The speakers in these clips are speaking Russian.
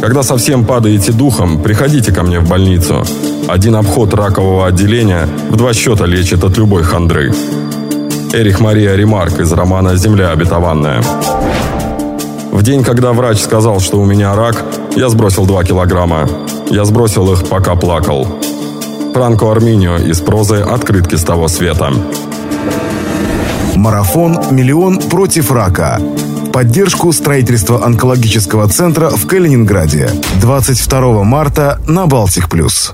Когда совсем падаете духом, приходите ко мне в больницу. Один обход ракового отделения в 2 счета лечит от любой хандры. Эрих Мария Ремарк из романа «Земля обетованная». В день, когда врач сказал, что у меня рак, я сбросил 2 килограмма. Я сбросил их, пока плакал. Франко Арминио из прозы «Открытки с того света». Марафон «Миллион против рака». В поддержку строительства онкологического центра в Калининграде. 22 марта на Балтик+.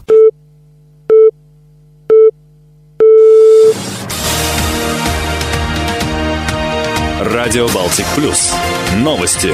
Радио Балтик+. Новости.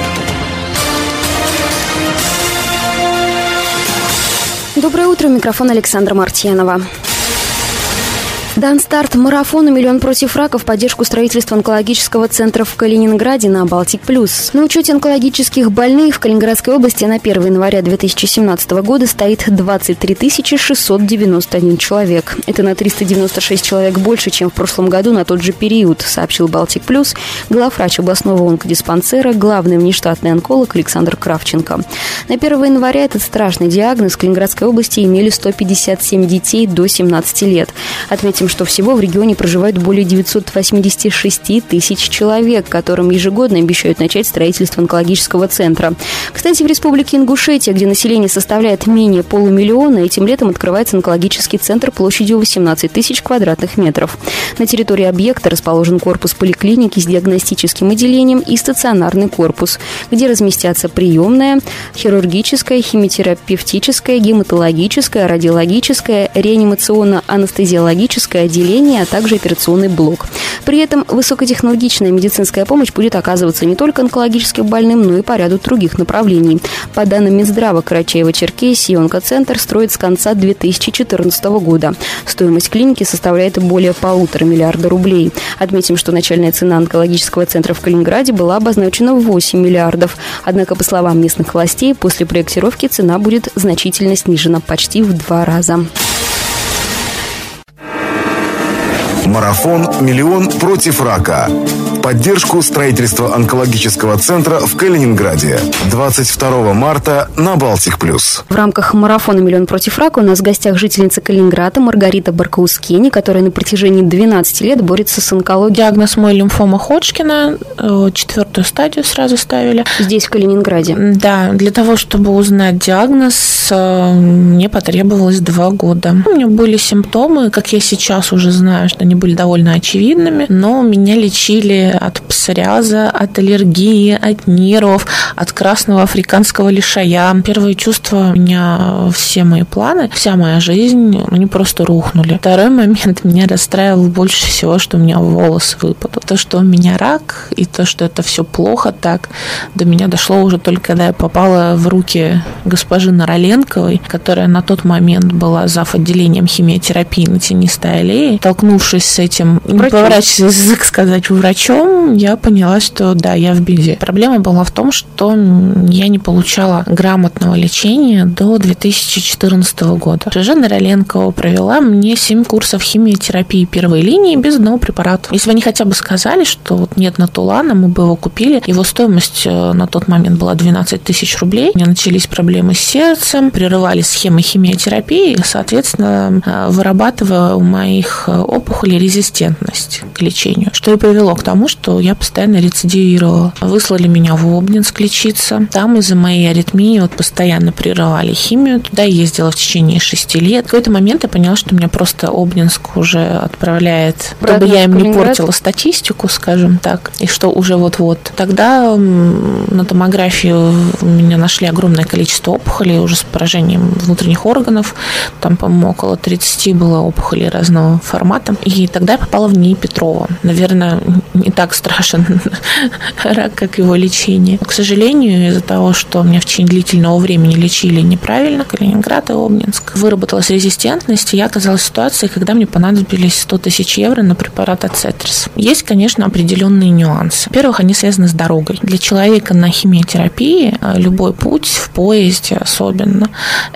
Доброе утро, микрофон Александра Мартьянова. Дан старт марафону «Миллион против рака» в поддержку строительства онкологического центра в Калининграде на Балтик+. На учете онкологических больных в Калининградской области на 1 января 2017 года стоит 23 691 человек. Это на 396 человек больше, чем в прошлом году на тот же период, сообщил Балтик+, главврач областного онкодиспансера, главный внештатный онколог Александр Кравченко. На 1 января этот страшный диагноз в Калининградской области имели 157 детей до 17 лет. Отметим, что всего в регионе проживают более 986 тысяч человек, которым ежегодно обещают начать строительство онкологического центра. Кстати, в республике Ингушетия, где население составляет менее полумиллиона, этим летом открывается онкологический центр площадью 18 тысяч квадратных метров. На территории объекта расположен корпус поликлиники с диагностическим отделением и стационарный корпус, где разместятся приемная, хирургическая, химиотерапевтическая, гематологическая, радиологическая, реанимационно-анестезиологическая отделение, а также операционный блок. При этом высокотехнологичная медицинская помощь будет оказываться не только онкологическим больным, но и по ряду других направлений. По данным Минздрава Карачаево-Черкесии, онкоцентр строит с конца 2014 года. Стоимость клиники составляет более 1,5 миллиарда рублей. Отметим, что начальная цена онкологического центра в Калининграде была обозначена в 8 миллиардов. Однако, по словам местных властей, после проектировки цена будет значительно снижена почти в 2 раза. Марафон «Миллион против рака». В поддержку строительства онкологического центра в Калининграде. 22 марта на Балтик+. В рамках марафона «Миллион против рака» у нас в гостях жительница Калининграда Маргарита Баркаускени, которая на протяжении 12 лет борется с онкологией. Диагноз мой — лимфома Ходжкина, 4-ю стадию сразу ставили. Здесь, в Калининграде? Да, для того, чтобы узнать диагноз, мне потребовалось 2 года. У меня были симптомы, как я сейчас уже знаю, что они были довольно очевидными, но меня лечили от псориаза, от аллергии, от нервов, от красного африканского лишая. Первые чувства у меня, все мои планы, вся моя жизнь, они просто рухнули. Второй момент меня расстраивал больше всего, что у меня волосы выпадут. То, что у меня рак, и то, что это все плохо так, до меня дошло уже только когда я попала в руки госпожи Нороленковой, которая на тот момент была зав. Отделением химиотерапии на Тенистой аллее. Столкнувшись с этим, не поворачиваясь язык сказать, врачом, я поняла, что да, я в беде. Проблема была в том, что я не получала грамотного лечения до 2014 года. Госпожа Нороленкова провела мне 7 курсов химиотерапии первой линии без одного препарата. Если бы они хотя бы сказали, что вот нет натулана, мы бы его купили. Его стоимость на тот момент была 12 тысяч рублей. У меня начались проблемы с сердцем, прерывались схемы химиотерапии, соответственно, вырабатывая у моих опухолей резистентность к лечению, что и привело к тому, что я постоянно рецидивировала. Выслали меня в Обнинск лечиться. Там из-за моей аритмии постоянно прерывали химию. Туда ездила в течение 6 лет. В какой-то момент я поняла, что меня просто Обнинск уже отправляет, чтобы я им не портила статистику, скажем так, и что уже вот-вот. Тогда на томографии у меня нашли огромное количество опухолей уже с поражением внутренних органов. Там, по-моему, около 30 было опухолей разного формата. И тогда я попала в НИИ Петрова. Наверное, не так страшен рак, как его лечение. Но, к сожалению, из-за того, что меня в течение длительного времени лечили неправильно, Калининград и Обнинск, выработалась резистентность, и я оказалась в ситуации, когда мне понадобились 100 тысяч евро на препарат Ацетрис. Есть, конечно, определенные нюансы. Во-первых, они связаны с дорогой. Для человека на химиотерапии любой путь, в поезде особенно,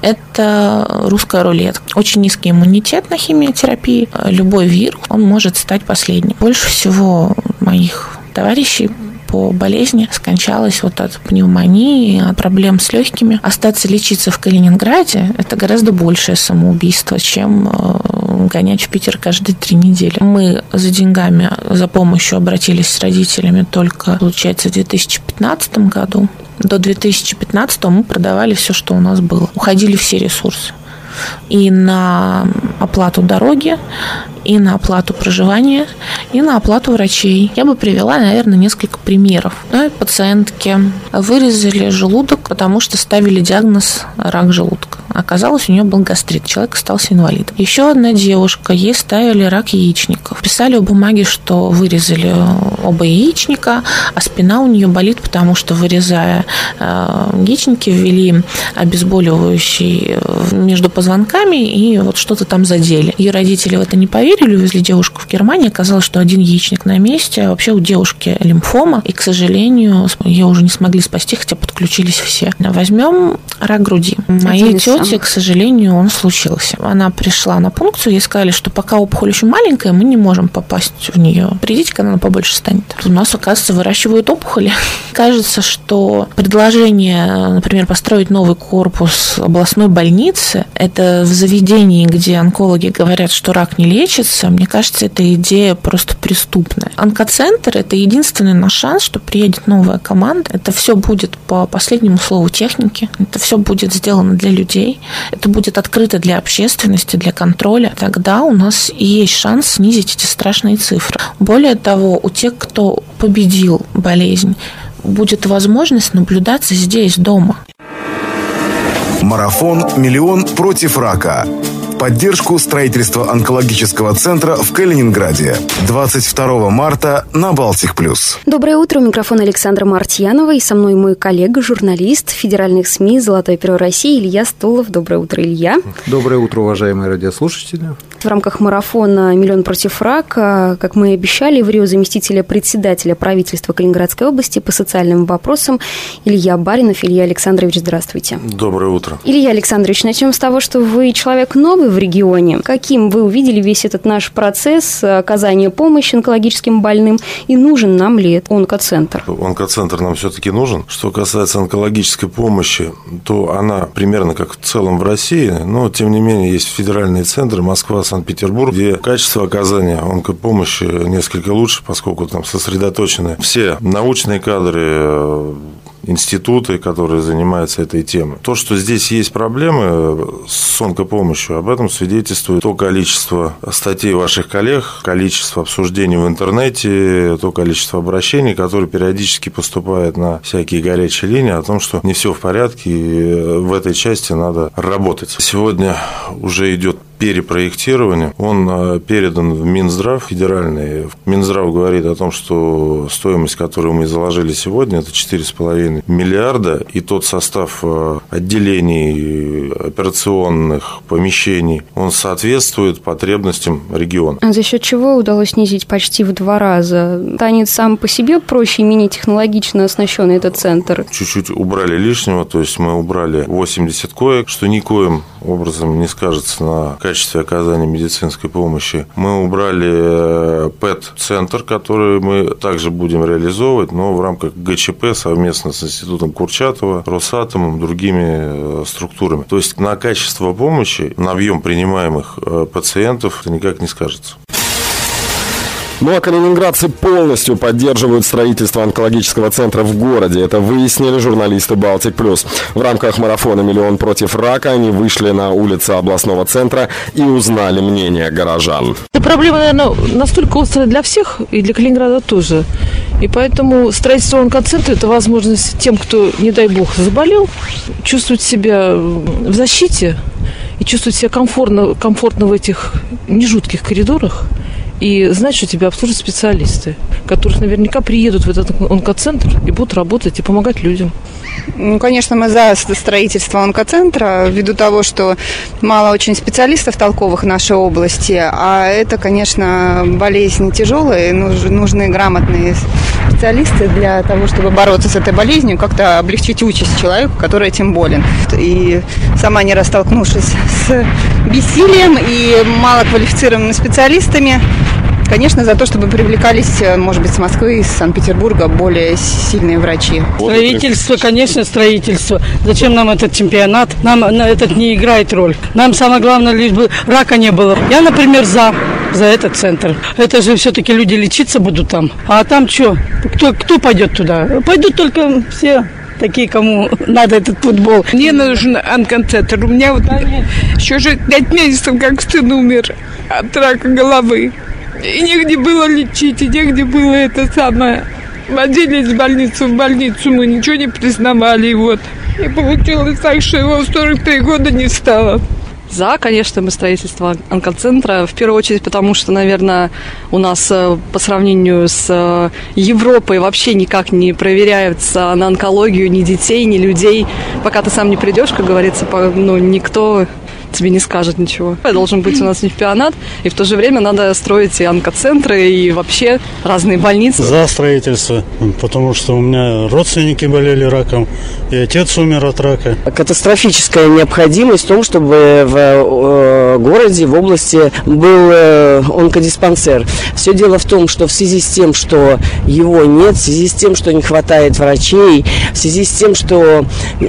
это русская рулетка. Очень низкий иммунитет на химиотерапии. Любой вирус, он может стать последним. Больше всего моих товарищей по болезни скончалась вот от пневмонии, от проблем с легкими. Остаться лечиться в Калининграде – это гораздо большее самоубийство, чем гонять в Питер каждые 3 недели. Мы за деньгами, за помощью обратились с родителями только, получается, в 2015 году. До 2015 мы продавали все, что у нас было. Уходили все ресурсы. И на оплату дороги, и на оплату проживания, и на оплату врачей. Я бы привела, наверное, несколько примеров. Пациентки вырезали желудок, потому что ставили диагноз рак желудка. Оказалось, у нее был гастрит, человек остался инвалидом. Еще одна девушка, ей ставили рак яичников. Писали в бумаге, что вырезали оба яичника, а спина у нее болит, потому что, вырезая яичники, ввели обезболивающий между позвонками и вот что-то там задели. Ее родители в это не поверили, увезли девушку в Германию. Оказалось, что один яичник на месте, а вообще у девушки лимфома, и, к сожалению, ее уже не смогли спасти, хотя подключились все. Возьмем рак груди. Моей тете, к сожалению, он случился. Она пришла на пункцию, ей сказали, что пока опухоль очень маленькая, мы не можем попасть в нее. Придите, когда она побольше станет. У нас, оказывается, выращивают опухоли. Кажется, что предложение, например, построить новый корпус областной больницы, это в заведении, где онкологи говорят, что рак не лечится, мне кажется, эта идея просто преступная. Онкоцентр – это единственный наш шанс, что приедет новая команда. Это все будет по последнему слову техники. Это все будет сделано для людей. Это будет открыто для общественности, для контроля. Тогда у нас и есть шанс снизить эти страшные цифры. Более того, у тех, кто победил болезнь, будет возможность наблюдаться здесь, дома. Марафон «Миллион против рака». В поддержку строительства онкологического центра в Калининграде. 22 марта на Балтик+. Доброе утро. У микрофона Александра Мартьянова. И со мной мой коллега, журналист федеральных СМИ «Золотое перо России» Илья Столов. Доброе утро, Илья. Доброе утро, уважаемые радиослушатели. В рамках марафона «Миллион против рака», как мы и обещали, в Рио заместителя председателя правительства Калининградской области по социальным вопросам Илья Баринов. Илья Александрович, здравствуйте. Доброе утро. Илья Александрович, начнем с того, что вы человек новый в регионе. Каким вы увидели весь этот наш процесс оказания помощи онкологическим больным, и нужен нам ли этот онкоцентр? Онкоцентр нам все-таки нужен. Что касается онкологической помощи, то она примерно как в целом в России, но тем не менее есть федеральные центры Москва, Санкт-Петербург, где качество оказания онкопомощи несколько лучше, поскольку там сосредоточены все научные кадры, институты, которые занимаются этой темой. То, что здесь есть проблемы с онкопомощью, об этом свидетельствует то количество статей ваших коллег, количество обсуждений в интернете, то количество обращений, которые периодически поступают на всякие горячие линии о том, что не все в порядке, и в этой части надо работать. Сегодня уже идет перепроектирование, он передан в Минздрав федеральный. Минздрав говорит о том, что стоимость, которую мы заложили сегодня, это 4,5 миллиарда, и тот состав отделений, операционных помещений, он соответствует потребностям региона. А за счет чего удалось снизить почти в 2 раза? Станет сам по себе проще и менее технологично оснащенный этот центр? Чуть-чуть убрали лишнего, то есть мы убрали 80 коек, что никоим образом не скажется на качестве оказания медицинской помощи. Мы убрали ПЭТ-центр, который мы также будем реализовывать, но в рамках ГЧП совместно с Институтом Курчатова, Росатомом, другими структурами. То есть на качество помощи, на объем принимаемых пациентов это никак не скажется. Ну а калининградцы полностью поддерживают строительство онкологического центра в городе. Это выяснили журналисты «Балтик+». В рамках марафона «Миллион против рака» они вышли на улицы областного центра и узнали мнение горожан. Эта проблема, наверное, настолько острая для всех, и для Калининграда тоже. И поэтому строительство онкоцентра – это возможность тем, кто, не дай бог, заболел, чувствовать себя в защите и чувствовать себя комфортно в этих нежутких коридорах. И знать, что тебя обслужат специалисты, которые наверняка приедут в этот онкоцентр и будут работать и помогать людям. Ну, конечно, мы за строительство онкоцентра, ввиду того, что мало очень специалистов толковых в нашей области, а это, конечно, болезнь тяжелая, нужны грамотные специалисты для того, чтобы бороться с этой болезнью, как-то облегчить участь человеку, который этим болен. И сама не раз столкнувшись с бессилием и малоквалифицированными специалистами, Конечно, за то, чтобы привлекались, может быть, с Москвы, из Санкт-Петербурга более сильные врачи. Строительство, конечно, строительство. Зачем нам этот чемпионат? Нам этот не играет роль. Нам самое главное, лишь бы рака не было. Я, например, за этот центр. Это же все-таки люди лечиться будут там. А там что? Кто пойдет туда? Пойдут только все такие, кому надо этот футбол. Мне нужен онкоцентр. У меня вот еще же 5 месяцев, как сын умер от рака головы. И негде было лечить, и негде было это самое. Водили из больницы в больницу, мы ничего не признавали. И получилось так, что его в 43 года не стало. За, конечно, мы строительство онкоцентра. В первую очередь, потому что, наверное, у нас по сравнению с Европой вообще никак не проверяются на онкологию ни детей, ни людей. Пока ты сам не придешь, как говорится, никто тебе не скажет ничего. Должен быть у нас чемпионат, и в то же время надо строить и онкоцентры, и вообще разные больницы. За строительство, потому что у меня родственники болели раком, и отец умер от рака. Катастрофическая необходимость в том, чтобы в городе, в области был онкодиспансер. Все дело в том, что в связи с тем, что его нет, в связи с тем, что не хватает врачей, в связи с тем, что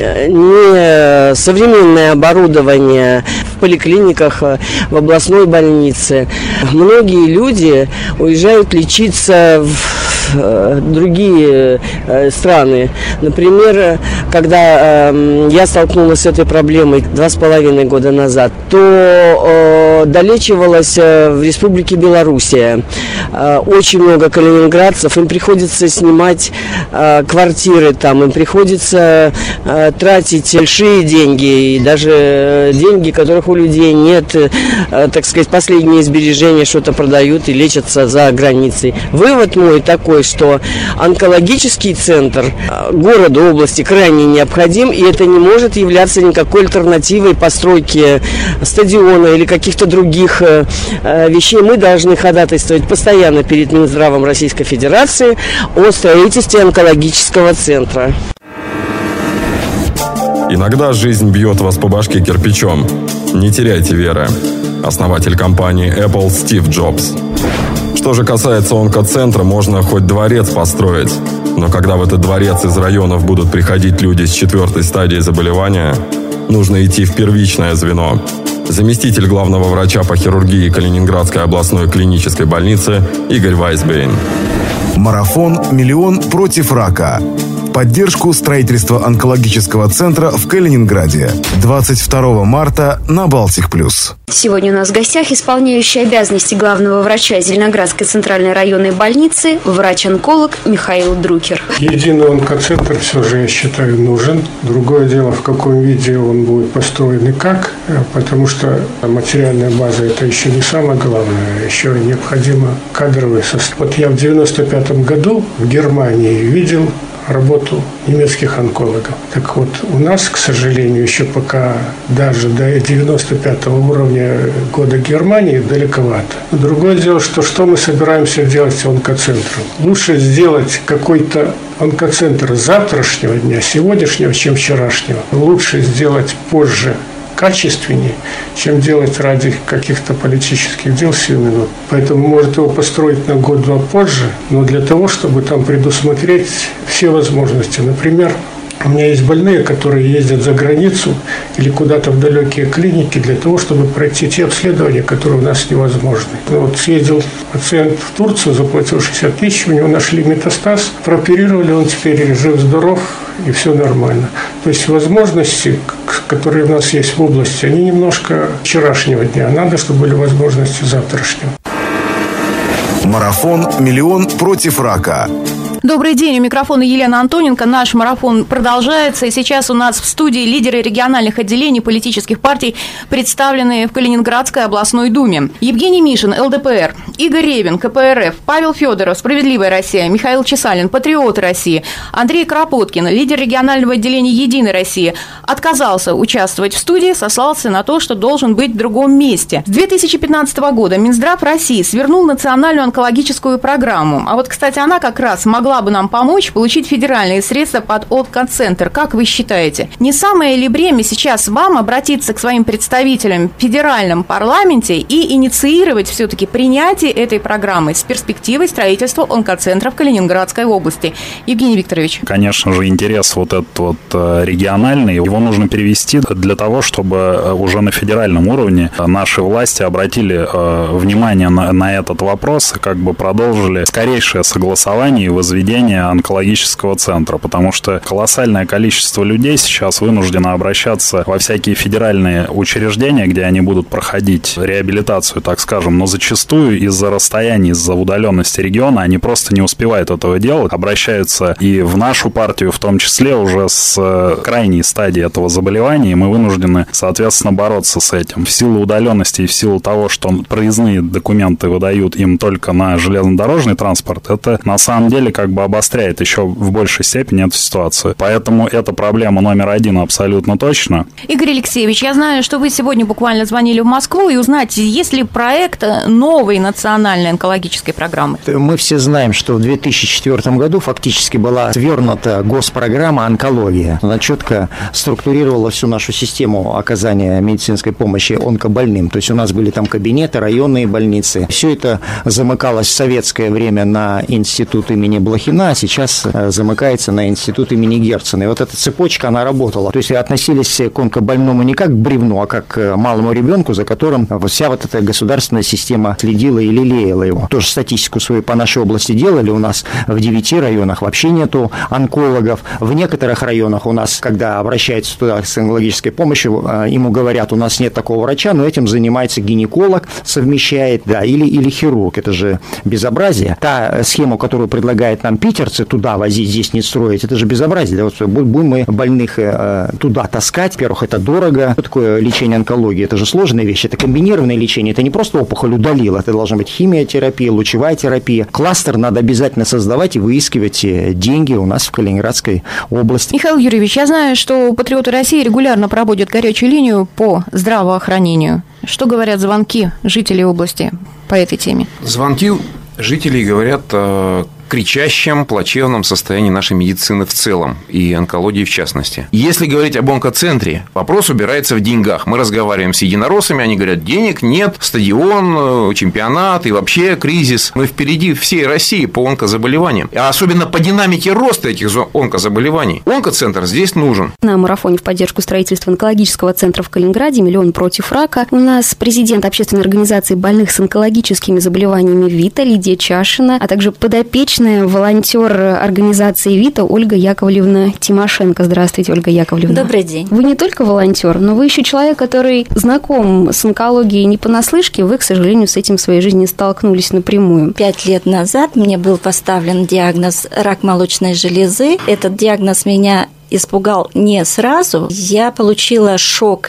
не современное оборудование в поликлиниках, в областной больнице. Многие люди уезжают лечиться в другие страны. Например, когда я столкнулась с этой проблемой 2,5 года назад, то долечивалась в Республике Белоруссия. Очень много калининградцев, им приходится снимать квартиры там, им приходится тратить большие деньги, и даже деньги, которых у людей нет, так сказать, последние сбережения, что-то продают и лечатся за границей. Вывод мой такой, что онкологический центр города, области крайне необходим, и это не может являться никакой альтернативой постройке стадиона или каких-то других вещей. Мы должны ходатайствовать постоянно перед Минздравом Российской Федерации о строительстве онкологического центра. Иногда жизнь бьет вас по башке кирпичом. Не теряйте веры. Основатель компании Apple Стив Джобс. Что же касается онкоцентра, можно хоть дворец построить. Но когда в этот дворец из районов будут приходить люди с 4-й стадией заболевания, нужно идти в первичное звено. Заместитель главного врача по хирургии Калининградской областной клинической больницы Игорь Вайсбейн. Марафон «Миллион против рака». В поддержку строительства онкологического центра в Калининграде. 22 марта на Балтик+. Сегодня у нас в гостях исполняющий обязанности главного врача Зеленоградской центральной районной больницы, врач-онколог Михаил Друкер. Единый онкоцентр все же, я считаю, нужен. Другое дело, в каком виде он будет построен и как, потому что материальная база – это еще не самое главное, еще необходимо кадровый состав. Вот я в 1995 году в Германии видел работу немецких онкологов. Так вот, у нас, к сожалению, еще пока даже до 95-го уровня года Германии далековато. Другое дело, что мы собираемся делать с онкоцентром. Лучше сделать какой-то онкоцентр завтрашнего дня, сегодняшнего, чем вчерашнего. Лучше сделать позже, качественнее, чем делать ради каких-то политических дел сию минут. Поэтому может его построить на год-два позже, но для того, чтобы там предусмотреть все возможности. Например, у меня есть больные, которые ездят за границу или куда-то в далекие клиники для того, чтобы пройти те обследования, которые у нас невозможны. Вот съездил пациент в Турцию, заплатил 60 тысяч, у него нашли метастаз, прооперировали, он теперь жив-здоров и все нормально. То есть возможности, которые у нас есть в области, они немножко вчерашнего дня. Надо, чтобы были возможности завтрашнего. Марафон «Миллион против рака». Добрый день, у микрофона Елена Антоненко. Наш марафон продолжается, и сейчас у нас в студии лидеры региональных отделений политических партий, представленные в Калининградской областной думе. Евгений Мишин, ЛДПР, Игорь Ревин, КПРФ, Павел Федоров, Справедливая Россия, Михаил Чесалин, Патриоты России, Андрей Кропоткин, лидер регионального отделения Единой России, отказался участвовать в студии, сослался на то, что должен быть в другом месте. С 2015 года Минздрав России свернул национальную онкологическую программу, а вот, кстати, она как раз могла могла бы нам помочь получить федеральные средства под онкоцентр. Как вы считаете, не самое ли время сейчас вам обратиться к своим представителям в федеральном парламенте и инициировать все-таки принятие этой программы с перспективой строительства онкоцентра в Калининградской области? Евгений Викторович. Конечно же, интерес вот этот региональный, его нужно перевести для того, чтобы уже на федеральном уровне наши власти обратили внимание на этот вопрос и как бы продолжили скорейшее согласование и возведение онкологического центра, потому что колоссальное количество людей сейчас вынуждено обращаться во всякие федеральные учреждения, где они будут проходить реабилитацию, так скажем, но зачастую из-за расстояния, из-за удаленности региона они просто не успевают этого делать, обращаются и в нашу партию, в том числе уже с крайней стадии этого заболевания, и мы вынуждены, соответственно, бороться с этим. В силу удаленности и в силу того, что проездные документы выдают им только на железнодорожный транспорт, это на самом деле как бы обостряет еще в большей степени эту ситуацию. Поэтому это проблема номер один абсолютно точно. Игорь Алексеевич, я знаю, что вы сегодня буквально звонили в Москву и узнать, есть ли проект новой национальной онкологической программы. Мы все знаем, что в 2004 году фактически была свернута госпрограмма «Онкология». Она четко структурировала всю нашу систему оказания медицинской помощи онкобольным. То есть у нас были там кабинеты, районные больницы. Все это замыкалось в советское время на институт имени Блохина, а сейчас замыкается на институт имени Герцена. И вот эта цепочка, она работала. То есть относились к онкобольному не как к бревну, а как к малому ребенку, за которым вся вот эта государственная система следила и лелеяла его. Тоже статистику свою по нашей области делали. У нас в 9 районах вообще нету онкологов. В некоторых районах у нас, когда обращается туда с онкологической помощью, ему говорят, у нас нет такого врача, но этим занимается гинеколог, совмещает, да, или хирург. Это же безобразие. Та схема, которую предлагает нам питерцы, туда возить, здесь не строить, это же безобразие. Вот будем мы больных туда таскать. Во-первых, это дорого. Что такое лечение онкологии? Это же сложная вещь. Это комбинированное лечение. Это не просто опухоль удалил. Это должна быть химиотерапия, лучевая терапия. Кластер надо обязательно создавать и выискивать деньги у нас в Калининградской области. Михаил Юрьевич, я знаю, что «Патриоты России» регулярно проводят горячую линию по здравоохранению. Что говорят звонки жителей области по этой теме? Звонки жителей говорят о кричащем, плачевном состоянии нашей медицины в целом и онкологии в частности. Если говорить об онкоцентре, вопрос убирается в деньгах. Мы разговариваем с единороссами, они говорят, денег нет, стадион, чемпионат и вообще кризис. Мы впереди всей России по онкозаболеваниям, а особенно по динамике роста этих онкозаболеваний. Онкоцентр здесь нужен. На марафоне в поддержку строительства онкологического центра в Калининграде «Миллион против рака» у нас президент общественной организации больных с онкологическими заболеваниями ВИТА Лидия Чашина, а также подопечная волонтер организации ВИТА Ольга Яковлевна Тимошенко. Здравствуйте, Ольга Яковлевна. Добрый день. Вы не только волонтер, но вы еще человек, который знаком с онкологией не понаслышке. Вы, к сожалению, с этим в своей жизни столкнулись напрямую. 5 лет назад мне был поставлен диагноз рак молочной железы. Этот диагноз меня испугал не сразу. Я получила шок,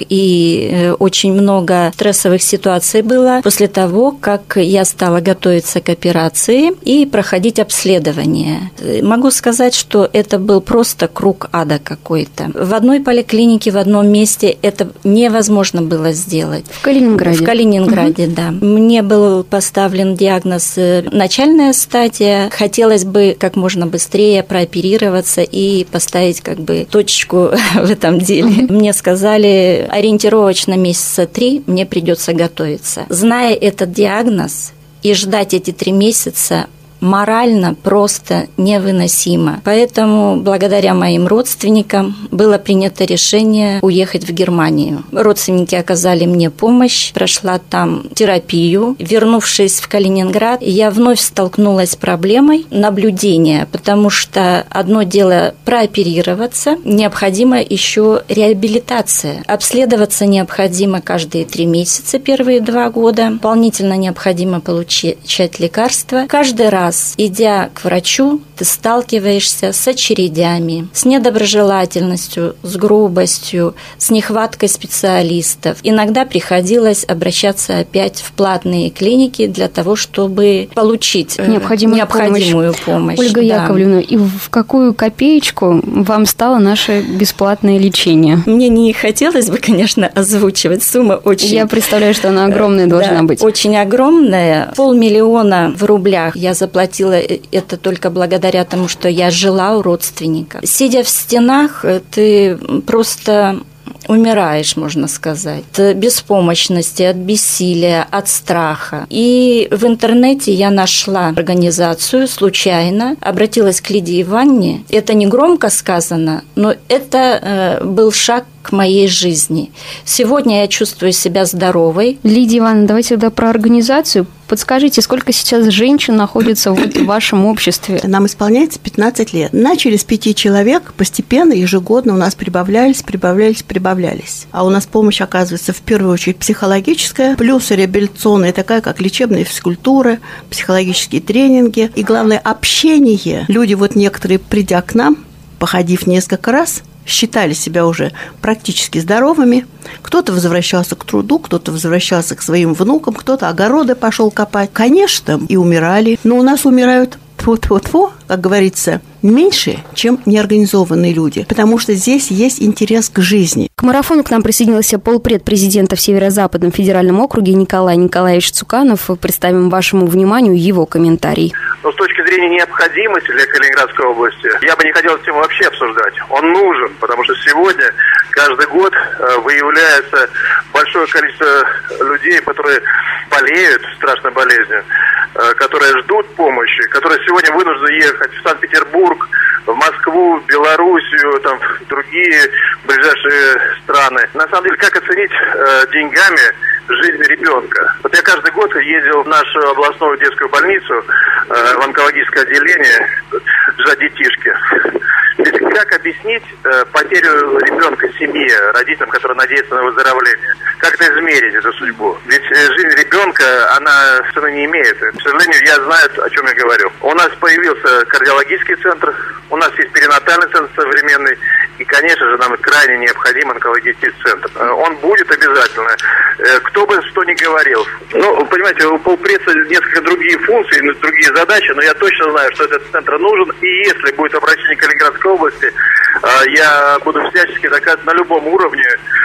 и очень много стрессовых ситуаций было после того, как я стала готовиться к операции и проходить обследование. Могу сказать, что это был просто круг ада какой-то. В одной поликлинике, в одном месте это невозможно было сделать. В Калининграде? В Калининграде, да. Мне был поставлен диагноз начальная стадия. Хотелось бы как можно быстрее прооперироваться и поставить как бы точечку в этом деле. Мне сказали, ориентировочно месяца 3 мне придется готовиться. Зная этот диагноз и ждать эти 3 месяца морально просто невыносимо. Поэтому благодаря моим родственникам было принято решение уехать в Германию. Родственники оказали мне помощь, прошла там терапию. Вернувшись в Калининград, я вновь столкнулась с проблемой наблюдения, потому что одно дело прооперироваться, необходима еще реабилитация. Обследоваться необходимо каждые 3 месяца, первые 2 года. Дополнительно необходимо получать лекарства. Каждый раз, идя к врачу, ты сталкиваешься с очередями, с недоброжелательностью, с грубостью, с нехваткой специалистов. Иногда приходилось обращаться опять в платные клиники для того, чтобы получить необходимую помощь. Ольга Яковлевна, и в какую копеечку вам стало наше бесплатное лечение? Мне не хотелось бы, конечно, озвучивать. Сумма очень... Я представляю, что она огромная должна быть. Очень огромная. 500 000 в рублях я заплатила это только благодаря благодаря тому, что я жила у родственников. Сидя в стенах, ты просто умираешь, можно сказать, от беспомощности, от бессилия, от страха. И в интернете я нашла организацию случайно, обратилась к Лидии Ивановне. Это не громко сказано, но это был шаг к моей жизни. Сегодня я чувствую себя здоровой. Лидия Ивановна, давайте тогда про организацию. Подскажите, сколько сейчас женщин находится в вашем обществе? Нам исполняется 15 лет. Начали с 5 человек, постепенно, ежегодно у нас прибавлялись. А у нас помощь оказывается в первую очередь психологическая, плюс реабилитационная, такая как лечебная физкультура, психологические тренинги. И главное, общение. Люди вот некоторые, придя к нам, походив несколько раз, считали себя уже практически здоровыми. Кто-то возвращался к труду, кто-то возвращался к своим внукам, кто-то огороды пошел копать. Конечно, и умирали. Но у нас умирают, как говорится, меньше, чем неорганизованные люди, потому что здесь есть интерес к жизни. К марафону к нам присоединился полпред президента в Северо-Западном федеральном округе Николай Николаевич Цуканов. Представим вашему вниманию его комментарий. Но с точки зрения необходимости для Калининградской области, я бы не хотел эту тему вообще обсуждать. Он нужен, потому что сегодня, каждый год выявляется большое количество людей, которые болеют страшной болезнью, которые ждут помощи, которые сегодня вынуждены ехать в Санкт-Петербург, в Москву, в Белоруссию, там, в другие ближайшие страны. На самом деле, как оценить деньгами жизнь ребенка? Вот я каждый год ездил в нашу областную детскую больницу, в онкологическое отделение, за детишки. Ведь как объяснить потерю ребенка семье, родителям, которые надеются на выздоровление? Как это измерить, эту судьбу? Ведь жизнь ребенка, она цены не имеет. К сожалению, я знаю, о чем я говорю. У нас появился кардиологический центр, у нас есть перинатальный центр современный, и, конечно же, нам крайне необходим онкологический центр. Он будет обязательно. Кто бы что ни говорил. Ну, понимаете, у полпреда несколько другие функции, другие задачи, но я точно знаю, что этот центр нужен, и если будет обращение к Калининградской области, я буду всячески доказывать на любом уровне,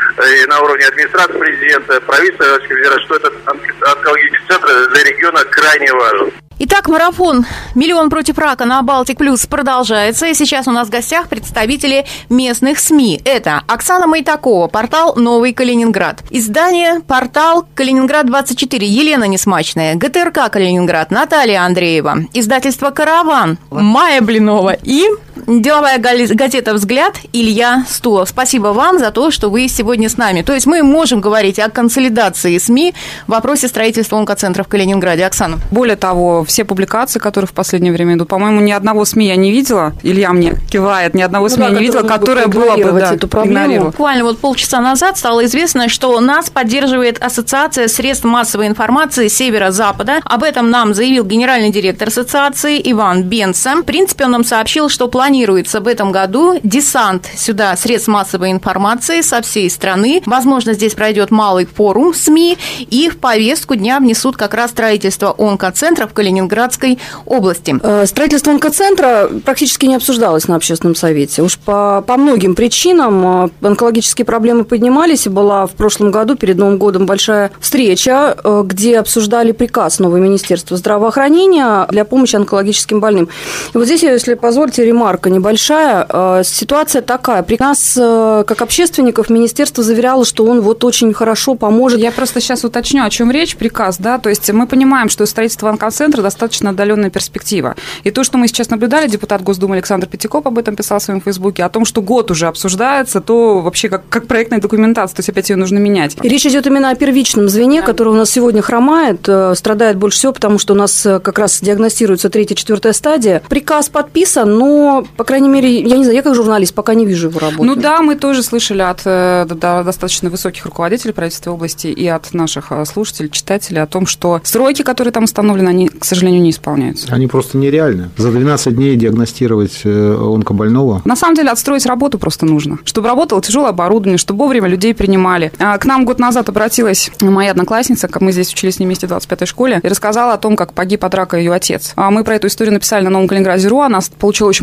и на уровне администрации президента, правительства Российской Федерации, что этот онкологический центр для региона крайне важен. Итак, марафон «Миллион против рака» на Балтик Плюс продолжается. И сейчас у нас в гостях представители местных СМИ. Это Оксана Майтакова, портал «Новый Калининград». Издание «Портал Калининград-24» Елена Несмачная, ГТРК Калининград Наталья Андреева, издательство «Караван» Майя Блинова и деловая газета «Взгляд» Илья Стулов. Спасибо вам за то, что вы сегодня с нами. То есть мы можем говорить о консолидации СМИ в вопросе строительства онкоцентра в Калининграде. Оксана. Более того, все публикации, которые в последнее время идут, по-моему, ни одного СМИ я не видела, Илья мне кивает, ни одного СМИ я не видела, которое было бы эту проблему. Буквально вот полчаса назад стало известно, что нас поддерживает Ассоциация средств массовой информации Северо-Запада. Об этом нам заявил генеральный директор ассоциации Иван Бенца. В принципе, он нам сообщил, что планируется в этом году десант сюда средств массовой информации со всей страны. Возможно, здесь пройдет малый форум СМИ, и в повестку дня внесут как раз строительство онкоцентра в Калининградской области. Строительство онкоцентра практически не обсуждалось на общественном совете. Уж по многим причинам онкологические проблемы поднимались, и была в прошлом году перед Новым годом большая встреча, где обсуждали приказ нового Министерства здравоохранения для помощи онкологическим больным. И вот здесь, если позволите, ремарка небольшая. Ситуация такая. При нас, как общественников, министерство заверяло, что он вот очень хорошо поможет. Я просто сейчас уточню, о чем речь, приказ, да, то есть мы понимаем, что строительство онкоцентра достаточно отдаленная перспектива. И то, что мы сейчас наблюдали, депутат Госдумы Александр Пятикоп об этом писал в своем фейсбуке, о том, что год уже обсуждается, то вообще как проектная документация, то есть опять ее нужно менять. И речь идет именно о первичном звене, которое у нас сегодня хромает, страдает больше всего, потому что у нас как раз диагностируется 3-4 стадия. Приказ подписан, но, по крайней мере, я не знаю, я как журналист пока не вижу его работы. Ну да, мы тоже слышали от достаточно высоких руководителей правительства области и от наших слушателей, читателей о том, что сроки, которые там установлены, они, к сожалению, не исполняются. Они просто нереальны. За 12 дней диагностировать онкобольного. На самом деле отстроить работу просто нужно. Чтобы работало тяжелое оборудование, чтобы вовремя людей принимали. К нам год назад обратилась моя одноклассница, мы здесь учились с ней вместе в 25-й школе, и рассказала о том, как погиб от рака ее отец. Мы про эту историю написали на Новом Калининграде.ру, она получила очень большой общественный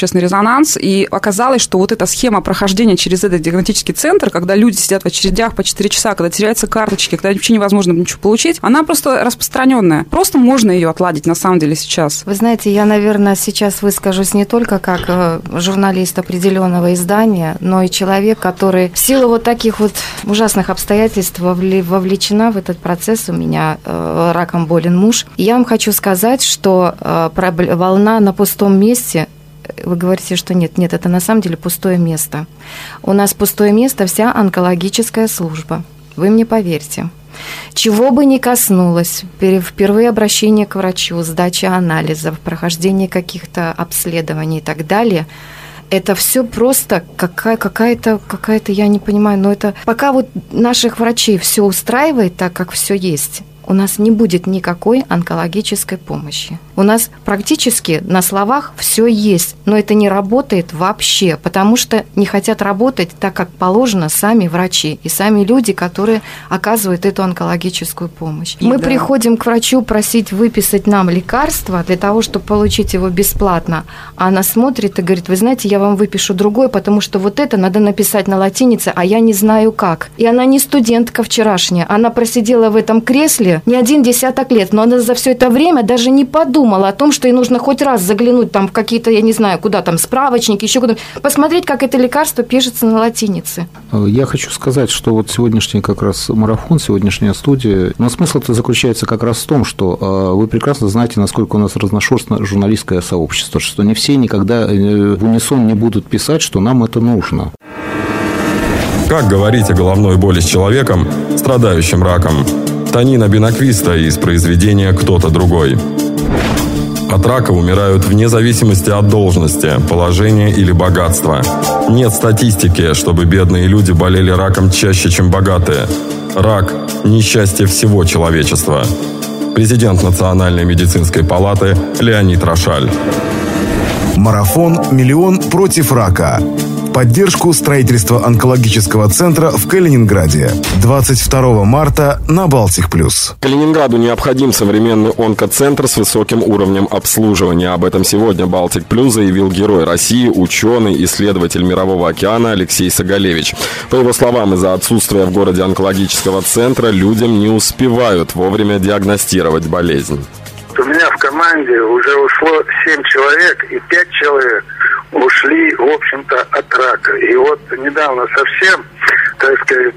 общественный резонанс, и оказалось, что вот эта схема прохождения через этот диагностический центр, когда люди сидят в очередях по 4 часа, когда теряются карточки, когда вообще невозможно ничего получить, она просто распространенная. Просто можно ее отладить на самом деле сейчас. Вы знаете, я, наверное, сейчас выскажусь не только как журналист определенного издания, но и человек, который в силу вот таких вот ужасных обстоятельств вовлечена в этот процесс. У меня раком болен муж. И я вам хочу сказать, что волна на пустом месте. Вы говорите, что нет, это на самом деле пустое место. У нас пустое место вся онкологическая служба. Вы мне поверьте. Чего бы ни коснулось, впервые обращение к врачу, сдача анализов, прохождение каких-то обследований и так далее, это все просто какая-то, я не понимаю, но это пока вот наших врачей все устраивает так, как все есть, у нас не будет никакой онкологической помощи. У нас практически на словах все есть, но это не работает вообще, потому что не хотят работать так, как положено сами врачи и сами люди, которые оказывают эту онкологическую помощь. Мы приходим к врачу просить выписать нам лекарства для того, чтобы получить его бесплатно, а она смотрит и говорит: вы знаете, я вам выпишу другое, потому что вот это надо написать на латинице, а я не знаю как. И она не студентка вчерашняя, она просидела в этом кресле не 10 лет, но она за все это время даже не подумала о том, что ей нужно хоть раз заглянуть там в какие-то, я не знаю, куда там, справочники, еще куда-то, посмотреть, как это лекарство пишется на латинице. Я хочу сказать, что вот сегодняшний как раз марафон, сегодняшняя студия, но смысл-то заключается как раз в том, что вы прекрасно знаете, насколько у нас разношерстно журналистское сообщество, что не все никогда в унисон не будут писать, что нам это нужно. Как говорить о головной боли с человеком, страдающим раком? Танина Бинаквиста из произведения «Кто-то другой». От рака умирают вне зависимости от должности, положения или богатства. Нет статистики, чтобы бедные люди болели раком чаще, чем богатые. Рак – несчастье всего человечества. Президент Национальной медицинской палаты Леонид Рошаль. Марафон «Миллион против рака». Поддержку строительства онкологического центра в Калининграде. 22 марта на Балтик+. Калининграду необходим современный онкоцентр с высоким уровнем обслуживания. Об этом сегодня Балтик+ заявил герой России, ученый, исследователь Мирового океана Алексей Соголевич. По его словам, из-за отсутствия в городе онкологического центра людям не успевают вовремя диагностировать болезнь. У меня в команде уже ушло 7 человек, и 5 человек ушли, в общем-то, от рака. И вот недавно совсем, так сказать,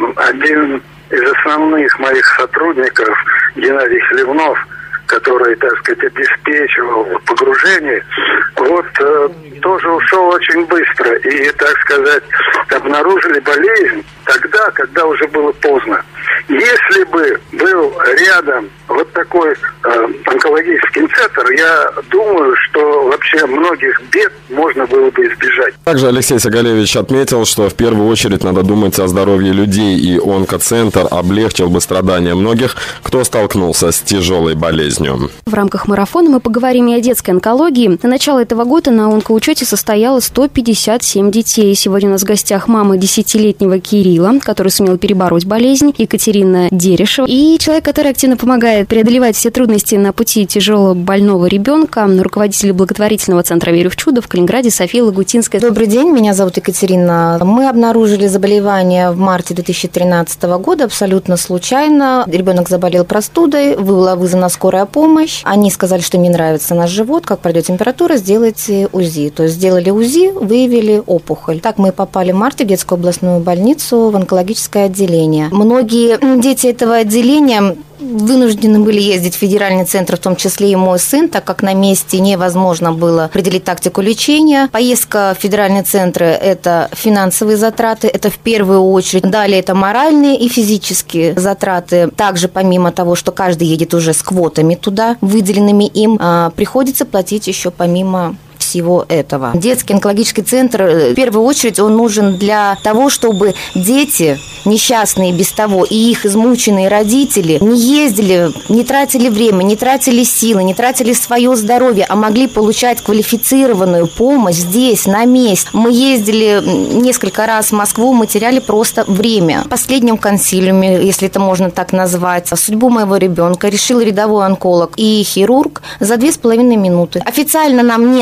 один из основных моих сотрудников, Геннадий Хлевнов, который, так сказать, обеспечивал погружение, вот тоже ушел очень быстро. И, так сказать, обнаружили болезнь тогда, когда уже было поздно. Если бы был рядом вот такой онкологический центр, я думаю, что вообще многих бед можно было бы избежать. Также Алексей Соголевич отметил, что в первую очередь надо думать о здоровье людей, и онкоцентр облегчил бы страдания многих, кто столкнулся с тяжелой болезнью. В рамках марафона мы поговорим и о детской онкологии. На начало этого года на онкоучете состояло 157 детей. Сегодня у нас в гостях мама 10-летнего Кирилла, который сумел перебороть болезнь, Екатерина Дерешева, и человек, который активно помогает преодолевать все трудности на пути тяжело больного ребенка, руководитель благотворительного центра «Верю в чудо» в Калининграде София Лагутинская. Добрый день, меня зовут Екатерина. Мы обнаружили заболевание в марте 2013 года абсолютно случайно. Ребенок заболел простудой, была вызвана скорая помощь. Они сказали, что им не нравится наш живот, как пройдет температура, сделайте УЗИ. То есть сделали УЗИ, выявили опухоль. Так мы попали в марте в детскую областную больницу в онкологическое отделение. Многие дети этого отделения вынуждены были ездить в федеральный центр, в том числе и мой сын, так как на месте невозможно было определить тактику лечения. Поездка в федеральный центр – это финансовые затраты, это в первую очередь. Далее это моральные и физические затраты. Также помимо того, что каждый едет уже с квотами туда, выделенными им, приходится платить еще помимо всего этого. Детский онкологический центр, в первую очередь, он нужен для того, чтобы дети, несчастные без того, и их измученные родители не ездили, не тратили время, не тратили силы, не тратили свое здоровье, а могли получать квалифицированную помощь здесь, на месте. Мы ездили несколько раз в Москву, мы теряли просто время. В последнем консилиуме, если это можно так назвать, судьбу моего ребенка решил рядовой онколог и хирург за 2,5 минуты. Официально нам не отказали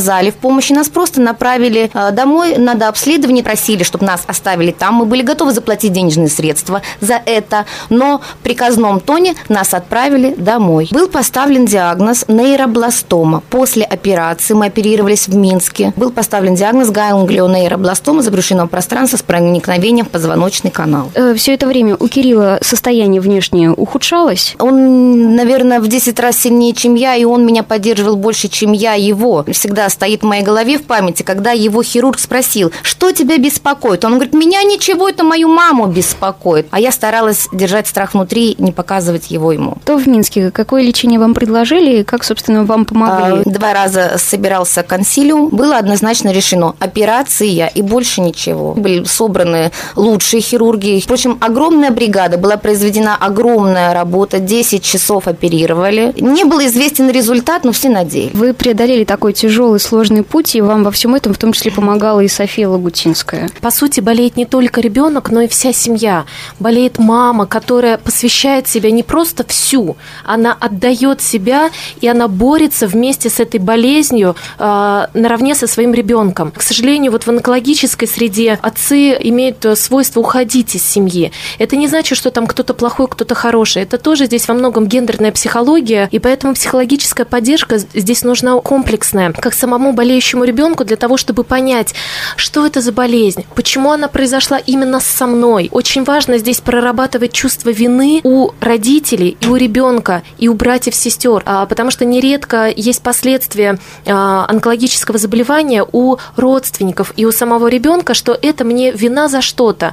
отказали в помощи, нас просто направили домой на дообследование, просили, чтобы нас оставили там. Мы были готовы заплатить денежные средства за это, но в приказном тоне нас отправили домой. Был поставлен диагноз нейробластома. После операции мы оперировались в Минске. Был поставлен диагноз ганглионейробластома забрюшинного пространства с проникновением в позвоночный канал. Все это время у Кирилла состояние внешнее ухудшалось? Он, наверное, в 10 раз сильнее, чем я, и он меня поддерживал больше, чем я его. Всегда стоит в моей голове в памяти, когда его хирург спросил, что тебя беспокоит? Он говорит, меня ничего, это мою маму беспокоит. А я старалась держать страх внутри, не показывать его ему. То в Минске какое лечение вам предложили и как, собственно, вам помогли? 2 раза собирался консилиум. Было однозначно решено операция и больше ничего. Были собраны лучшие хирурги. Впрочем, огромная бригада, была произведена огромная работа, 10 часов оперировали. Не был известен результат, но все надеялись. Вы преодолели такой тяжелый, сложный путь, и вам во всем этом в том числе помогала и София Лагутинская. По сути, болеет не только ребенок, но и вся семья. Болеет мама, которая посвящает себя не просто всю, она отдает себя, и она борется вместе с этой болезнью наравне со своим ребенком. К сожалению, вот в онкологической среде отцы имеют свойство уходить из семьи. Это не значит, что там кто-то плохой, кто-то хороший. Это тоже здесь во многом гендерная психология, и поэтому психологическая поддержка здесь нужна комплексная, как самому болеющему ребенку, для того, чтобы понять, что это за болезнь, почему она произошла именно со мной. Очень важно здесь прорабатывать чувство вины у родителей и у ребенка, и у братьев, сестер, потому что нередко есть последствия онкологического заболевания у родственников и у самого ребенка, что это мне вина за что-то.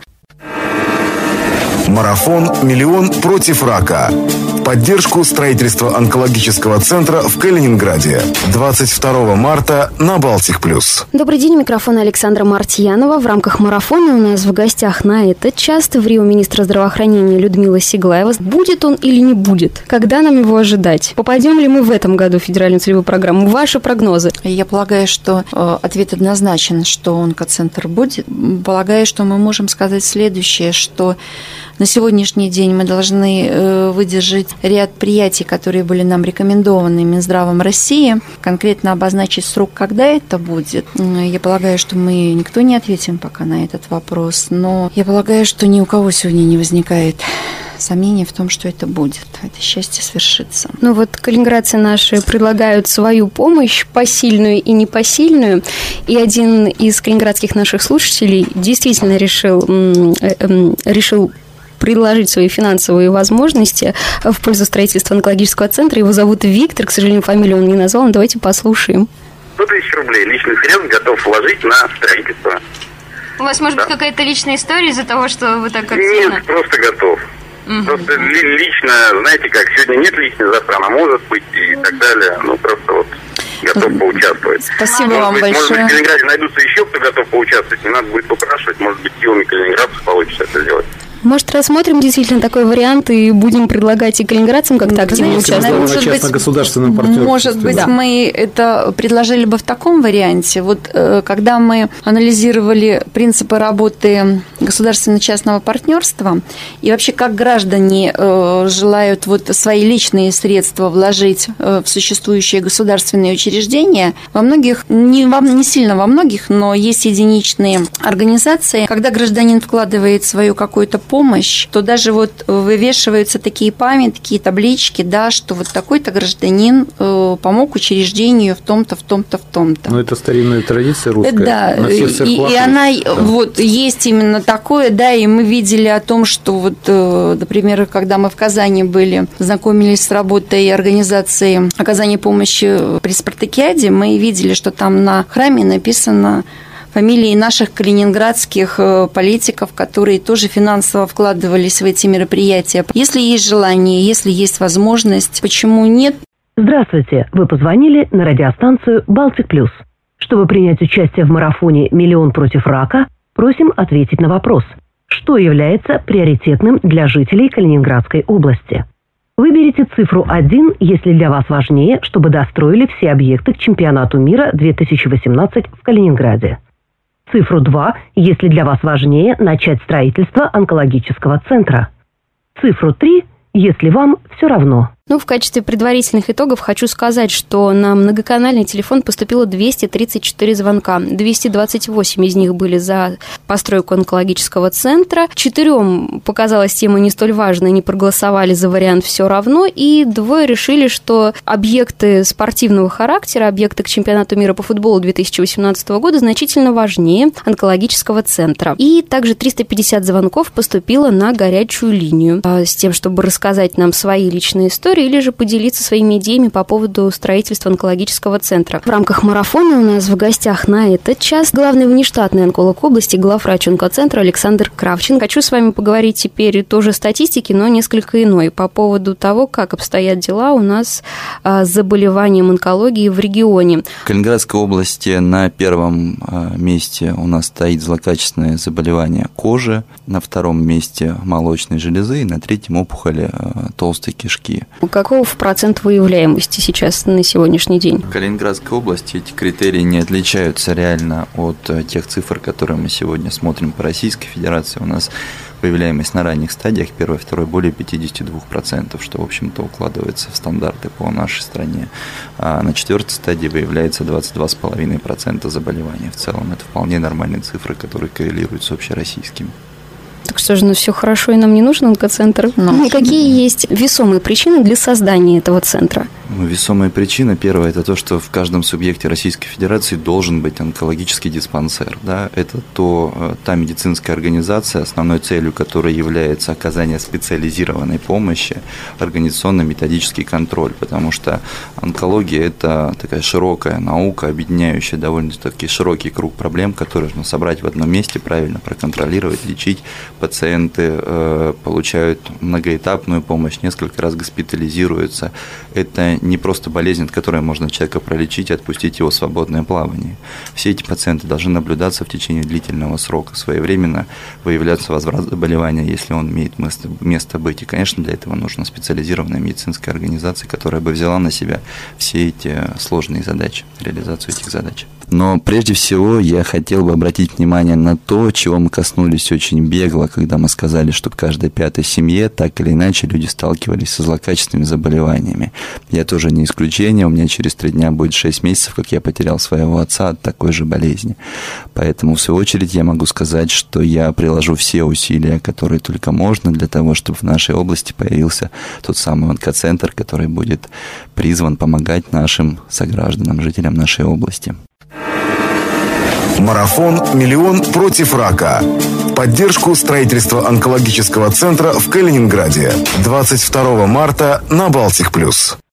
Марафон «Миллион против рака». В поддержку строительства онкологического центра в Калининграде. 22 марта на Балтик+. Добрый день, микрофон Александра Мартьянова. В рамках марафона у нас в гостях на этот час в Рио министра здравоохранения Людмила Сиглаева. Будет он или не будет? Когда нам его ожидать? Попадем ли мы в этом году в федеральную целевую программу? Ваши прогнозы? Я полагаю, что ответ однозначен, что онкоцентр будет. Полагаю, что мы можем сказать следующее, что на сегодняшний день мы должны выдержать ряд предприятий, которые были нам рекомендованы Минздравом России, конкретно обозначить срок, когда это будет. Я полагаю, что мы никто не ответим пока на этот вопрос, но я полагаю, что ни у кого сегодня не возникает сомнений в том, что это будет. Это счастье свершится. Ну вот калининградцы наши предлагают свою помощь, посильную и непосильную. И один из калининградских наших слушателей действительно решил предложить свои финансовые возможности в пользу строительства онкологического центра. Его зовут Виктор, к сожалению, фамилию он не назвал, но давайте послушаем. 100 тысяч рублей личных средств готов вложить на строительство. У вас может быть какая-то личная история из-за того, что вы так активно? Нет, просто готов. Просто лично, знаете как, сегодня нет личной, завтра она может быть и так далее. Ну, просто вот готов поучаствовать. Спасибо вам большое. Может быть, в Калининграде найдутся еще, кто готов поучаствовать, не надо будет попрашивать, может быть, силами калининградцев получится это сделать. Может, рассмотрим действительно такой вариант и будем предлагать и калининградцам как-то активно участвовать? Может быть, мы это предложили бы в таком варианте. Вот когда мы анализировали принципы работы государственно-частного партнерства и вообще как граждане желают вот свои личные средства вложить в существующие государственные учреждения, во многих, не сильно во многих, но есть единичные организации, когда гражданин вкладывает свою какую-то помощь, то даже вот вывешиваются такие памятки, таблички, да, что вот такой-то гражданин помог учреждению в том-то, в том-то, в том-то. Ну, это старинная традиция русская. Да, и она, вот, есть именно такое, да, и мы видели о том, что вот, например, когда мы в Казани были, знакомились с работой организации оказания помощи при Спартакиаде, мы видели, что там на храме написано фамилии наших калининградских политиков, которые тоже финансово вкладывались в эти мероприятия. Если есть желание, если есть возможность, почему нет? Здравствуйте, вы позвонили на радиостанцию «Балтик+». Чтобы принять участие в марафоне «Миллион против рака», просим ответить на вопрос, что является приоритетным для жителей Калининградской области. Выберите цифру 1, если для вас важнее, чтобы достроили все объекты к чемпионату мира 2018 в Калининграде. Цифру 2, если для вас важнее начать строительство онкологического центра. Цифру 3, если вам все равно. В качестве предварительных итогов хочу сказать, что на многоканальный телефон поступило 234 звонка. 228 из них были за постройку онкологического центра. 4 показалась тема не столь важной, не проголосовали за вариант «все равно». И 2 решили, что объекты спортивного характера, объекты к чемпионату мира по футболу 2018 года значительно важнее онкологического центра. И также 350 звонков поступило на горячую линию с тем, чтобы рассказать нам свои личные истории или же поделиться своими идеями по поводу строительства онкологического центра. В рамках марафона у нас в гостях на этот час главный внештатный онколог области, главврач онкоцентра Александр Кравченко. Хочу с вами поговорить теперь тоже о статистике, но несколько иной, по поводу того, как обстоят дела у нас с заболеванием онкологии в регионе. В Калининградской области на первом месте у нас стоит злокачественное заболевание кожи, на втором месте молочной железы и на третьем опухоли толстой кишки. Каков процент выявляемости сейчас на сегодняшний день? В Калининградской области эти критерии не отличаются реально от тех цифр, которые мы сегодня смотрим по Российской Федерации. У нас выявляемость на ранних стадиях, первой, второй, более 52%, что, в общем-то, укладывается в стандарты по нашей стране. А на 4-й стадии выявляется 22,5% заболеваний. В целом это вполне нормальные цифры, которые коррелируют с общероссийскими. Так что же, все хорошо, и нам не нужен онкоцентр? Какие есть весомые причины для создания этого центра? Весомая причина, первая, это то, что в каждом субъекте Российской Федерации должен быть онкологический диспансер. Да? Это та медицинская организация, основной целью которой является оказание специализированной помощи, организационно-методический контроль, потому что онкология – это такая широкая наука, объединяющая довольно-таки широкий круг проблем, которые нужно собрать в одном месте, правильно проконтролировать, лечить. Пациенты получают многоэтапную помощь, несколько раз госпитализируются. Это не просто болезнь, от которой можно человека пролечить и отпустить его в свободное плавание. Все эти пациенты должны наблюдаться в течение длительного срока, своевременно выявляться возврат заболевания, если он имеет место быть. И, конечно, для этого нужна специализированная медицинская организация, которая бы взяла на себя все эти сложные задачи, реализацию этих задач. Но прежде всего я хотел бы обратить внимание на то, чего мы коснулись очень бегло, когда мы сказали, что в каждой 5-й семье так или иначе люди сталкивались со злокачественными заболеваниями. Я тоже не исключение, у меня через 3 дня будет 6 месяцев, как я потерял своего отца от такой же болезни. Поэтому, в свою очередь, я могу сказать, что я приложу все усилия, которые только можно, для того, чтобы в нашей области появился тот самый онкоцентр, который будет призван помогать нашим согражданам, жителям нашей области. Марафон «Миллион против рака». В поддержку строительства онкологического центра в Калининграде. 22 марта на Балтик+.